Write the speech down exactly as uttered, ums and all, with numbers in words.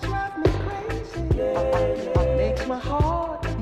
drive me crazy. Yeah, yeah. Makes my heart